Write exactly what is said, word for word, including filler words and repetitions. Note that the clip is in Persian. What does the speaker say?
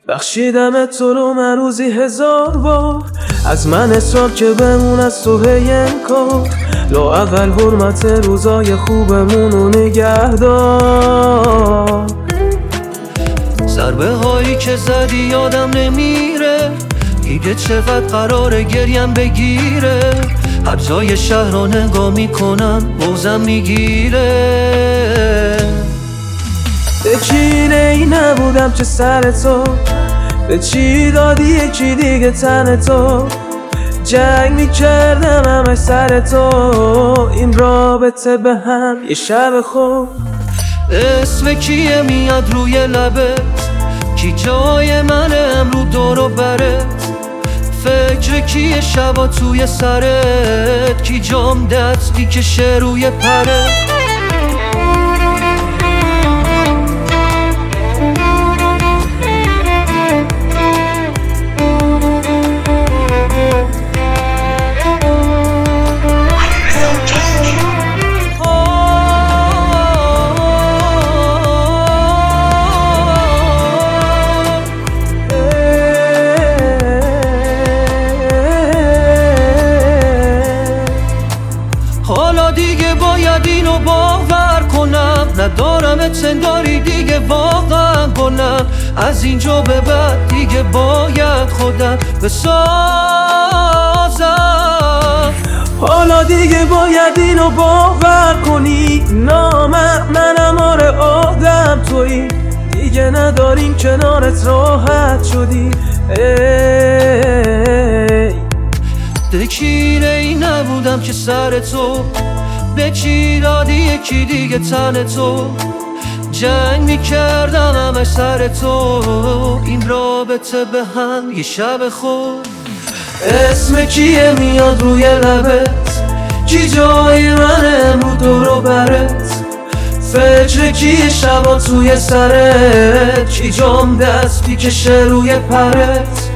بخشیدم تو رو من روزی هزار بار، از من اصرار که بمون از تو هی انکار. لا اول حرمت روزای خوبمونو نگهدار. ضربه هایی که زدی یادم نمیره، دیگه چقدر قراره گریم بگیره. هر جای شهر رو نگاه میکنم بوزم میگیره. به چینه ای نبودم چه سر تو، به چی دادی یکی دیگه تن تو. جنگ میکردم همه سر تو، این رابطه به هم یه شب خوب. اسم کیه میاد روی لبت، کی جای منه امرو دور و برت. فکر کیه شبا توی سرت، کی جام دستی کشه روی پرت. حالا دیگه باید اینو باور کنم، ندارم اتنداری دیگه واقعا کنم. از اینجا به بعد دیگه باید خودم بسازم. حالا دیگه باید اینو باور کنی، نامرد منم آره آدم تویی. دیگه نداریم کنارت راحت شدی. ای دکیره ای نبودم که سر تو، به چی دادی یکی دیگه تن تو. جنگ میکردم همه سر تو، این رابطه به هم یه شب خوب. اسم کیه میاد روی لبت، کی جای منه امرو دور و برت. فکر کیه شبا توی سرت، کی جام دستی کشه روی پرت.